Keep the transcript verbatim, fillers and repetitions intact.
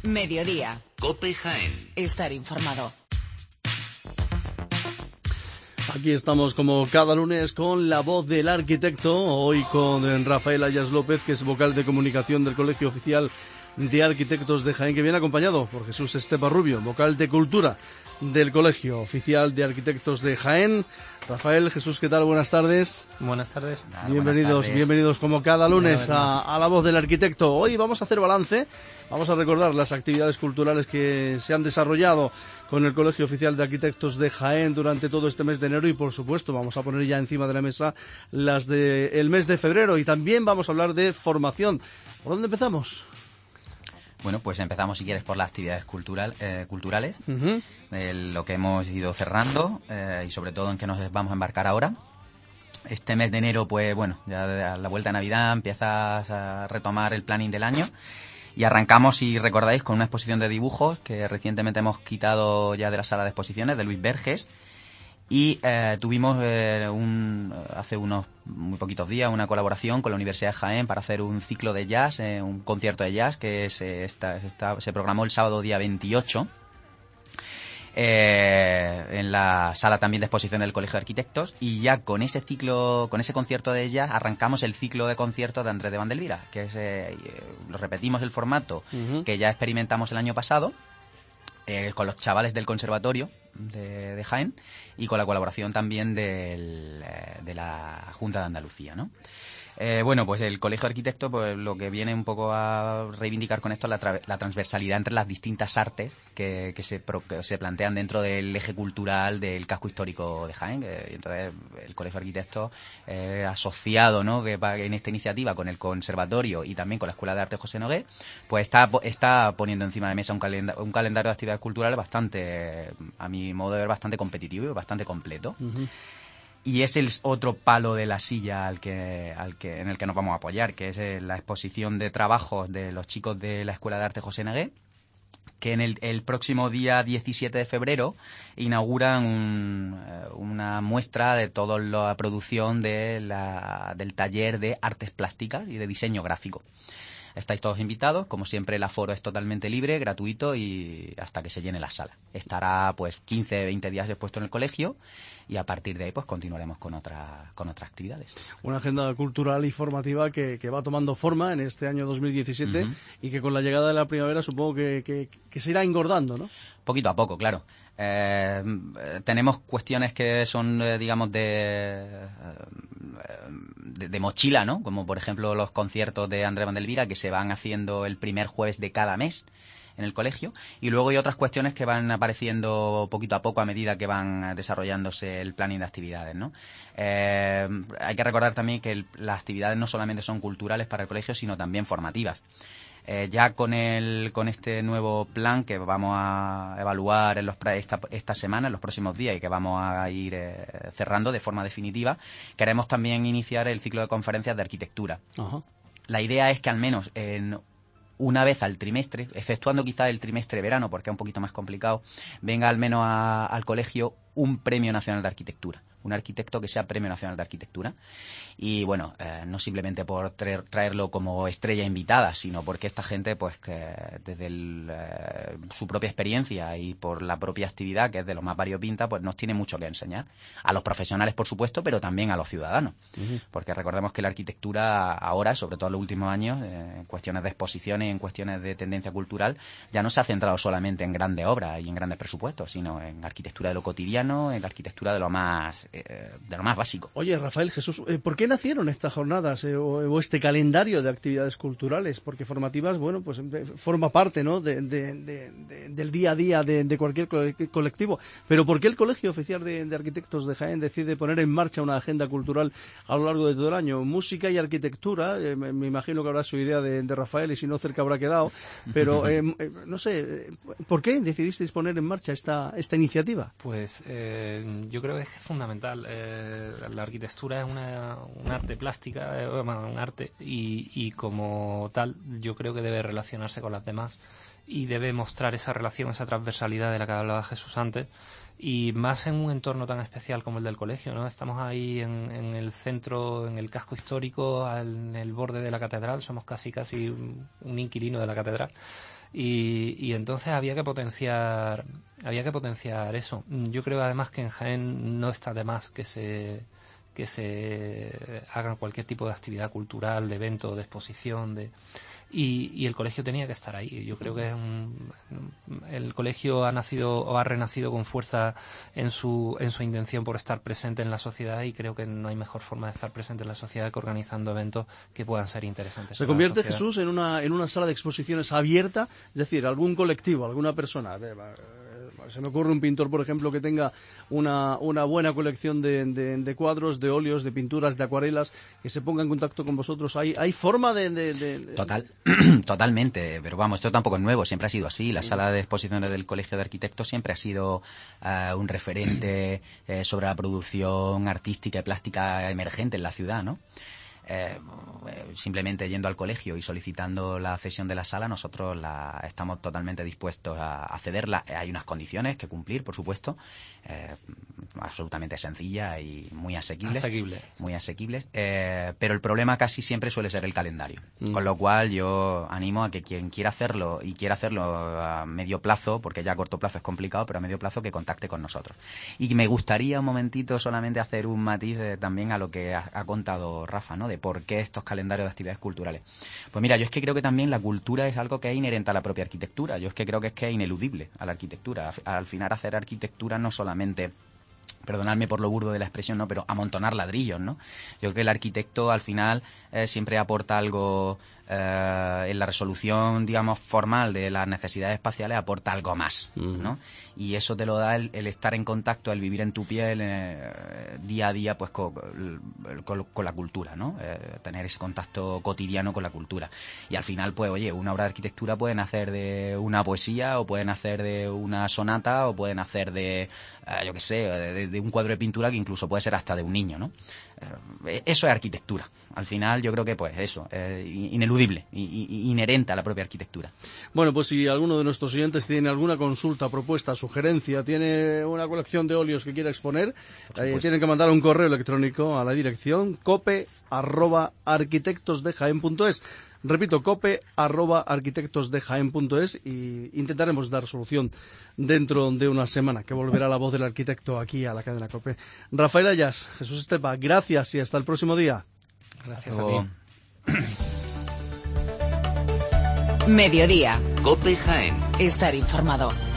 Mediodía. COPE Jaén. Estar informado. Aquí estamos como cada lunes con la voz del arquitecto, hoy con Rafael Ayas López, que es vocal de comunicación del Colegio Oficial de Arquitectos de Jaén, que viene acompañado por Jesús Estepa Rubio, vocal de Cultura del Colegio Oficial de Arquitectos de Jaén. Rafael, Jesús, ¿qué tal? Buenas tardes. Buenas tardes. Nada, bienvenidos, buenas tardes. bienvenidos como cada lunes a, a la voz del arquitecto. Hoy vamos a hacer balance, vamos a recordar las actividades culturales que se han desarrollado con el Colegio Oficial de Arquitectos de Jaén durante todo este mes de enero y, por supuesto, vamos a poner ya encima de la mesa las del mes de febrero y también vamos a hablar de formación. ¿Por dónde empezamos? Bueno, pues empezamos, si quieres, por las actividades cultural, eh, culturales, uh-huh. eh, lo que hemos ido cerrando eh, y sobre todo en qué nos vamos a embarcar ahora. Este mes de enero, pues bueno, ya a la vuelta de Navidad empiezas a retomar el planning del año y arrancamos, si recordáis, con una exposición de dibujos que recientemente hemos quitado ya de la sala de exposiciones de Luis Verges. Y eh, tuvimos eh, un, hace unos muy poquitos días una colaboración con la Universidad de Jaén para hacer un ciclo de jazz, eh, un concierto de jazz que se, está, está, se programó el sábado día veintiocho eh, en la sala también de exposición del Colegio de Arquitectos, y ya con ese ciclo, con ese concierto de jazz arrancamos el ciclo de conciertos de Andrés de Vandelvira, que es, eh, lo repetimos el formato uh-huh. que ya experimentamos el año pasado. Eh, con los chavales del conservatorio de, de Jaén y con la colaboración también del, eh, de la Junta de Andalucía, ¿no? Eh, bueno, pues el Colegio de Arquitectos, pues lo que viene un poco a reivindicar con esto es la, tra- la transversalidad entre las distintas artes que, que, se pro- que se plantean dentro del eje cultural del casco histórico de Jaén. Eh, entonces, el Colegio de Arquitectos eh, asociado, ¿no?, que va en esta iniciativa con el Conservatorio y también con la Escuela de Arte José Nogué, pues está, está poniendo encima de mesa un, calenda- un calendario de actividades culturales bastante, a mi modo de ver, bastante competitivo y bastante completo. Uh-huh. Y es el otro palo de la silla al que, al que, en el que nos vamos a apoyar, que es la exposición de trabajos de los chicos de la Escuela de Arte José Nogué, que en el, el próximo día diecisiete de febrero inauguran un, una muestra de toda la producción de la, del taller de artes plásticas y de diseño gráfico. Estáis todos invitados, como siempre el aforo es totalmente libre, gratuito y hasta que se llene la sala. Estará pues quince, veinte días expuesto en el colegio y a partir de ahí pues continuaremos con, otra, con otras actividades. Una agenda cultural y formativa que, que va tomando forma en este año dos mil diecisiete uh-huh. y que con la llegada de la primavera supongo que, que, que se irá engordando, ¿no? Poquito a poco, claro. Eh, tenemos cuestiones que son, eh, digamos, de, de, de mochila, ¿no? Como por ejemplo los conciertos de Andrés Vandelvira que se van haciendo el primer jueves de cada mes en el colegio, y luego hay otras cuestiones que van apareciendo poquito a poco a medida que van desarrollándose el planning de actividades, ¿no? Eh, hay que recordar también que el, las actividades no solamente son culturales para el colegio, sino también formativas. Eh, ya con el con este nuevo plan que vamos a evaluar en los esta, esta semana, en los próximos días, y que vamos a ir eh, cerrando de forma definitiva, queremos también iniciar el ciclo de conferencias de arquitectura. Uh-huh. La idea es que al menos en una vez al trimestre, exceptuando quizá el trimestre verano, porque es un poquito más complicado, venga al menos a, al colegio un premio nacional de arquitectura. Un arquitecto que sea Premio Nacional de Arquitectura. Y bueno, eh, no simplemente por traer, traerlo como estrella invitada, sino porque esta gente, pues que desde el, eh, su propia experiencia y por la propia actividad, que es de lo más variopinta, pues nos tiene mucho que enseñar. A los profesionales, por supuesto, pero también a los ciudadanos. Uh-huh. Porque recordemos que la arquitectura ahora, sobre todo en los últimos años, eh, en cuestiones de exposiciones y en cuestiones de tendencia cultural, ya no se ha centrado solamente en grandes obras y en grandes presupuestos, sino en arquitectura de lo cotidiano, en la arquitectura de lo más de lo más básico. Oye, Rafael, Jesús, ¿por qué nacieron estas jornadas eh, o, o este calendario de actividades culturales? Porque formativas, bueno, pues forma parte, ¿no?, de, de, de, de, del día a día de, de cualquier colectivo. Pero ¿por qué el Colegio Oficial de, de Arquitectos de Jaén decide poner en marcha una agenda cultural a lo largo de todo el año? Música y arquitectura, eh, me, me imagino que habrá su idea de, de Rafael y si no cerca habrá quedado, pero eh, no sé, ¿por qué decidisteis poner en marcha esta, esta iniciativa? Pues eh, yo creo que es fundamental. Eh, la arquitectura es una, un arte plástica, eh, bueno, un arte y, y como tal yo creo que debe relacionarse con las demás y debe mostrar esa relación, esa transversalidad de la que hablaba Jesús antes, y más en un entorno tan especial como el del colegio, ¿no? Estamos ahí en, en el centro, en el casco histórico, en el borde de la catedral, somos casi casi un, un inquilino de la catedral. Y, y entonces había que potenciar había que potenciar eso. Yo creo además que en Jaén no está de más que se que se hagan cualquier tipo de actividad cultural, de evento, de exposición, de y, y el colegio tenía que estar ahí. Yo creo que es un, el colegio ha nacido o ha renacido con fuerza en su en su intención por estar presente en la sociedad, y creo que no hay mejor forma de estar presente en la sociedad que organizando eventos que puedan ser interesantes. Se convierte, Jesús, en una en una sala de exposiciones abierta, es decir, algún colectivo, alguna persona. Se me ocurre un pintor, por ejemplo, que tenga una, una buena colección de, de, de cuadros, de óleos, de pinturas, de acuarelas, que se ponga en contacto con vosotros. ¿Hay, hay forma de, de, de, de... Total, totalmente, pero vamos, esto tampoco es nuevo, siempre ha sido así. La sala de exposiciones del Colegio de Arquitectos siempre ha sido uh, un referente eh, sobre la producción artística y plástica emergente en la ciudad, ¿no? Eh, simplemente yendo al colegio y solicitando la cesión de la sala, nosotros la, estamos totalmente dispuestos a, a cederla. Hay unas condiciones que cumplir, por supuesto, eh, absolutamente sencillas y muy asequibles. Asequible. Muy asequibles. Eh, pero el problema casi siempre suele ser el calendario. Mm. Con lo cual yo animo a que quien quiera hacerlo y quiera hacerlo a medio plazo, porque ya a corto plazo es complicado, pero a medio plazo que contacte con nosotros. Y me gustaría un momentito solamente hacer un matiz de, también a lo que ha, ha contado Rafa, ¿no? De por qué estos calendarios de actividades culturales. Pues mira, yo es que creo que también la cultura es algo que es inherente a la propia arquitectura. Yo es que creo que es que es ineludible a la arquitectura. Al final hacer arquitectura no solamente, perdonadme por lo burdo de la expresión, no, pero amontonar ladrillos, ¿no? Yo creo que el arquitecto al final eh, siempre aporta algo eh, en la resolución, digamos, formal de las necesidades espaciales, aporta algo más, ¿no? Y eso te lo da el, el estar en contacto, el vivir en tu piel eh, día a día, pues con, con, con la cultura, ¿no? Eh, tener ese contacto cotidiano con la cultura. Y al final, pues, oye, una obra de arquitectura puede nacer de una poesía, o puede nacer de una sonata, o puede nacer de, eh, yo qué sé, de, de un cuadro de pintura que incluso puede ser hasta de un niño, ¿no? Eh, eso es arquitectura. Al final yo creo que pues eso, eh, ineludible, y, y, inherente a la propia arquitectura. Bueno, pues si alguno de nuestros oyentes tiene alguna consulta, propuesta, sugerencia, tiene una colección de óleos que quiera exponer, eh, tienen que mandar un correo electrónico a la dirección cope arroba arquitectos de jaén punto es. Repito, cope arroba arquitectos de jaén punto es, y intentaremos dar solución dentro de una semana, que volverá la voz del arquitecto aquí a la cadena COPE. Rafael Ayas, Jesús Estepa, gracias y hasta el próximo día. Gracias a ti. Mediodía. COPE Jaén. Estar informado.